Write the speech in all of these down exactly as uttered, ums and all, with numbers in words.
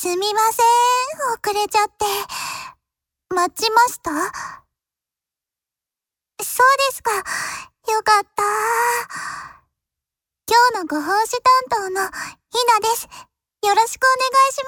すみません、遅れちゃって。待ちました？そうですか。よかった。今日のご奉仕担当のひなです。よろしくお願いし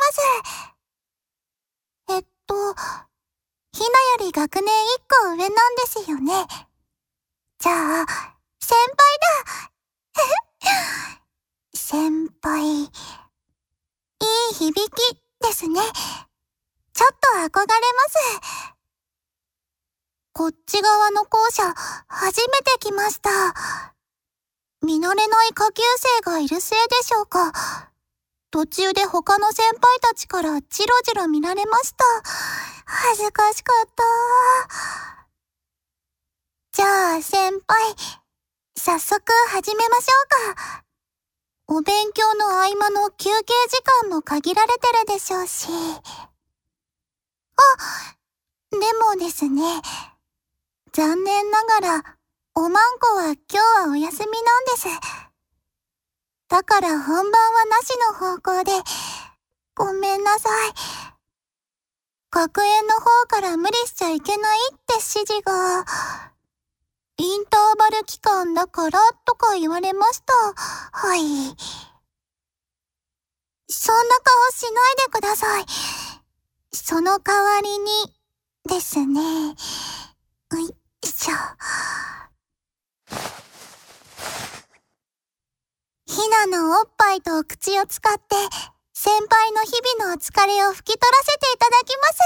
ます。えっと、ひなより学年いっこ上なんですよね。じゃあ、先輩だ。先輩。いい響きですね。ちょっと憧れます。こっち側の校舎、初めて来ました。見慣れない下級生がいるせいでしょうか。途中で他の先輩たちからジロジロ見られました。恥ずかしかった。じゃあ先輩、早速始めましょうか。お勉強の合間の休憩時間も限られてるでしょうし。あ、でもですね、残念ながら、おまんこは今日はお休みなんです。だから本番はなしの方向で、ごめんなさい。学園の方から無理しちゃいけないって指示が、インターバル期間だからとか言われました。はい。そんな顔しないでください。その代わりに、ですね。よいしょ。ひなのおっぱいと口を使って、先輩の日々のお疲れを拭き取らせていただきます。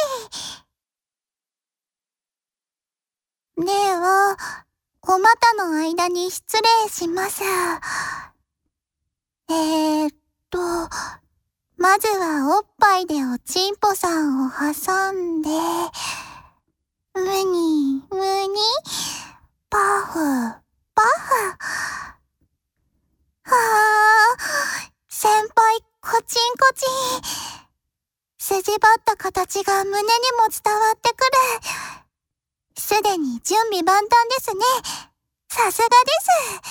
はい。では、お股の間に失礼します。えーっと、まずはおっぱいでおちんぽさんを挟んで、むに、むに、パフ、パフ。はぁ、先輩、コチンコチン。筋張った形が胸にも伝わってくる。すでに準備万端ですね。さすがです。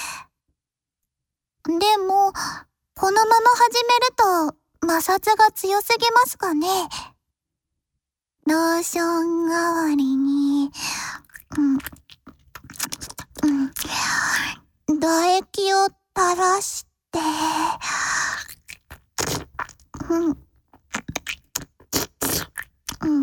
でも、このまま始めると摩擦が強すぎますかね。ローション代わりに、うんうん、唾液を垂らして、うんうん、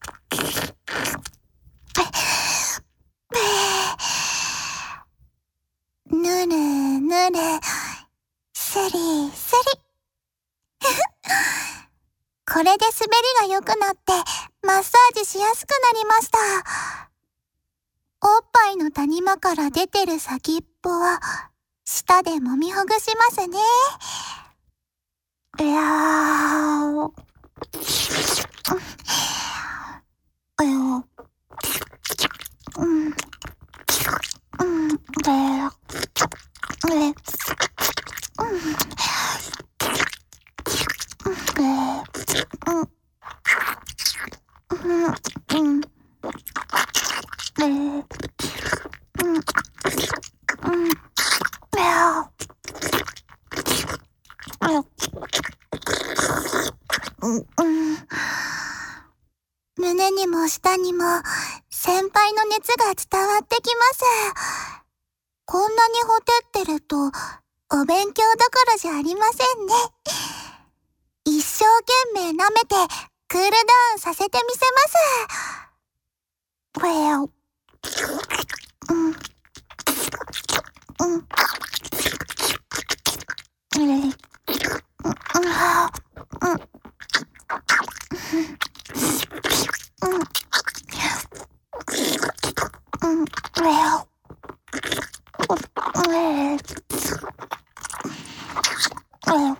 ぬるぬる、スリスリ。これで滑りが良くなってマッサージしやすくなりました。おっぱいの谷間から出てる先っぽは舌で揉みほぐしますね。いやー。あよ。うん。うん。で、え、うん。で、うん。うん。うん。で、うん。うん。いやー。うん。うん。胸にも下にも先輩の熱が伝わってきます。こんなにほてってるとお勉強どころじゃありませんね。一生懸命舐めてクールダウンさせてみせます。Well、うん、うん、うん、うん、うん、Well、Well、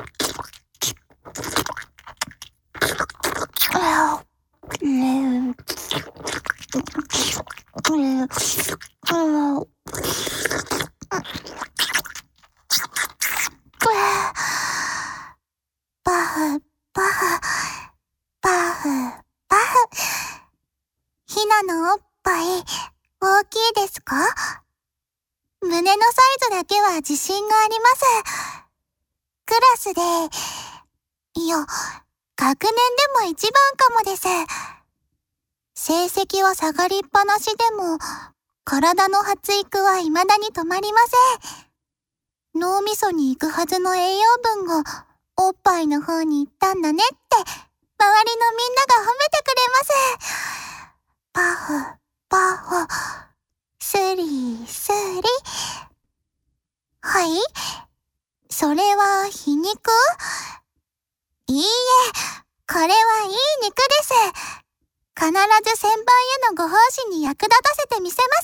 パフ、パフ、パフ、パフ。ひなのおっぱい、大きいですか？胸のサイズだけは自信があります。クラスで、 いや、学年でも一番かもです。成績は下がりっぱなしでも、体の発育は未だに止まりません。脳みそに行くはずの栄養分が、おっぱいの方に行ったんだねって、周りのみんなが褒めてくれます。パフ、パフ、スリー、スリ。はい？それは皮肉？いいえ、これはいい肉です。必ず先輩へのご奉仕に役立たせてみせます。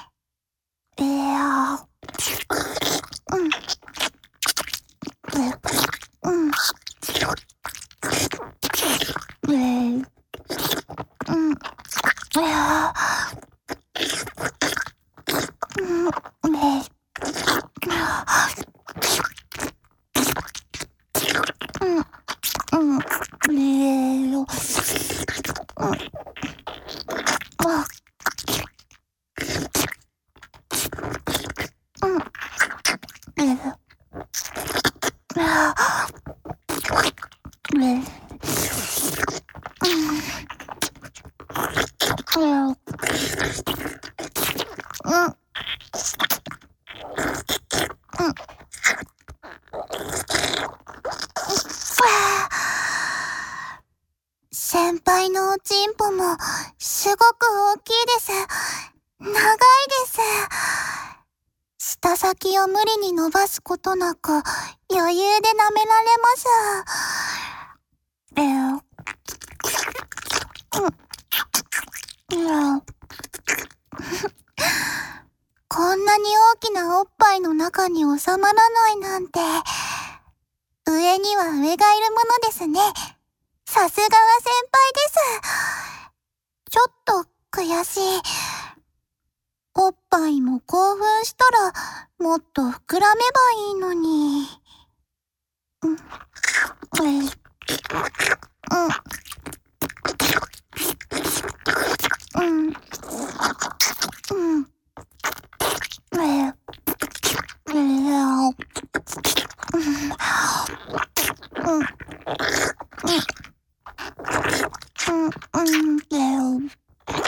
はい。いや、うん。うん。えー、うん。いや、うん。ねえ。うん。うん。ねえよ。うん。あ。うん。えー。ああ。ねえ。うん。うん。うん。先輩のおちんぽもすごく大きいです。長いです。舌先を無理に伸ばすことなく余裕で舐められます。えー、うん、うん、こんなに大きなおっぱいの中に収まらないなんて、上には上がいるものですね。さすがは先輩です。ちょっと悔しい。おっぱいも興奮したらもっと膨らめばいいのに。うん。えい。うん。うん。うん。えい。えい。うん。うん。うん。うん。えい。うん。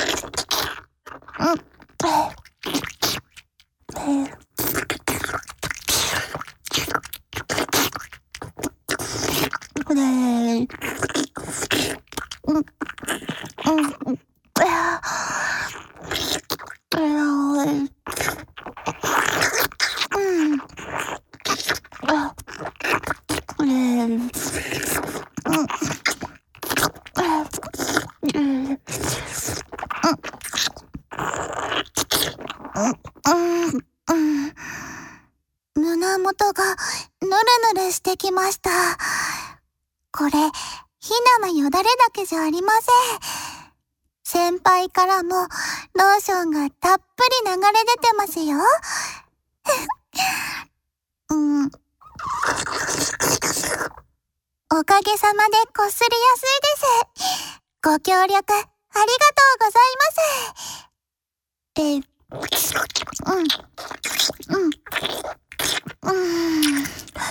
胸元がぬるぬるしてきました。これ、ひなのよだれだけじゃありません。先輩からもローションがたっぷり流れ出てますよ。うん。おかげさまでこすりやすいです。ご協力ありがとうございます。え、うん。うん。うん。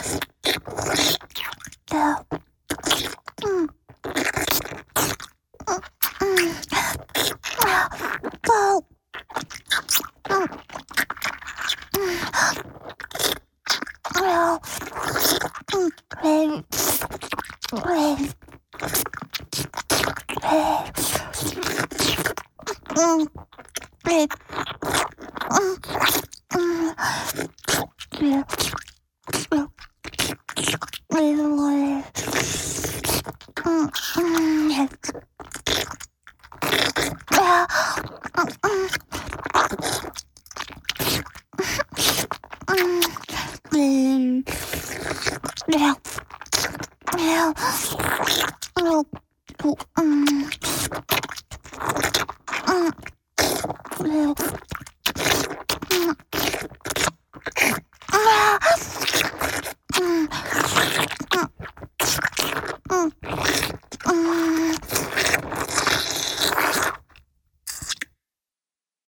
うん。